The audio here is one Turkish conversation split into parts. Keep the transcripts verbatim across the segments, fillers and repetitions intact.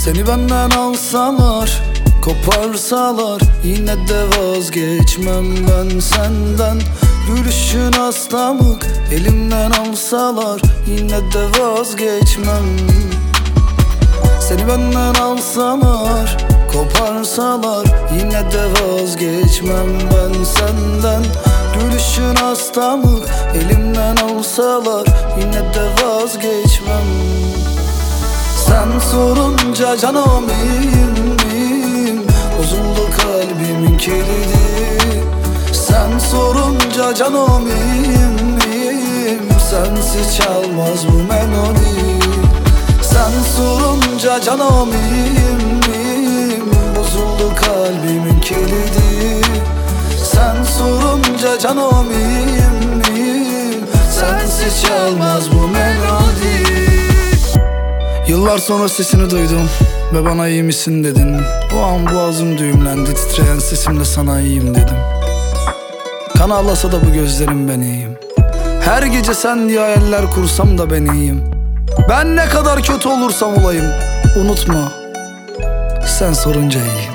Seni benden alsalar, koparsalar, yine de vazgeçmem ben senden. Gülüşün hastalık, elimden alsalar, yine de vazgeçmem. Seni benden alsalar, koparsalar, yine de vazgeçmem ben senden. Gülüşün hastalık, elimden alsalar, yine de vazgeçmem. Sen sorunca canım iyiyim, iyiyim. Bozuldu kalbimin kilidi. Sen sorunca canım iyiyim, iyiyim. Sensiz çalmaz bu melodi. Sen sorunca canım iyiyim, iyiyim. Bozuldu kalbimin kilidi. Sen sorunca canım iyiyim, iyiyim. Sensiz çalmaz bu melodi. Yıllar sonra sesini duydum ve bana iyi misin dedin. O an boğazım düğümlendi, titreyen sesimle sana iyiyim dedim. Kan ağlasa da bu gözlerim, ben iyiyim. Her gece sen diye hayaller kursam da ben iyiyim. Ben ne kadar kötü olursam olayım, unutma, sen sorunca iyiyim.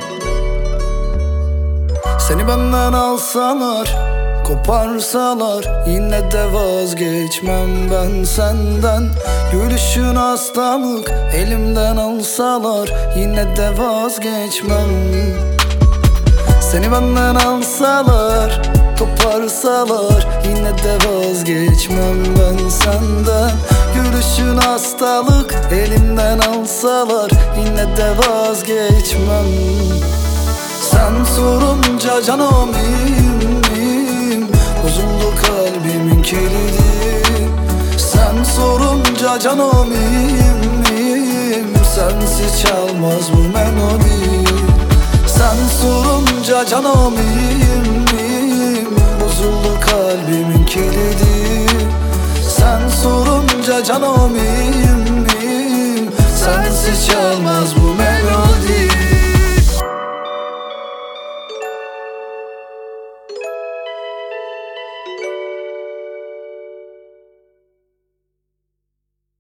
Seni benden alsalar, koparsalar, yine de vazgeçmem ben senden. Gülüşün hastalık, elimden alsalar, yine de vazgeçmem. Seni benden alsalar, koparsalar, yine de vazgeçmem ben senden. Gülüşün hastalık, elimden alsalar, yine de vazgeçmem. Sen sorunca canım iyiyim, iyiyim. Bozuldu kalbimin kilidi. Sen sorunca canım iyiyim, iyiyim. Sensiz çalmaz bu melodi. Sen sorunca canım iyiyim, iyiyim. Bozuldu kalbimin kilidi. Sen sorunca canım iyiyim, iyiyim. Sensiz çalmaz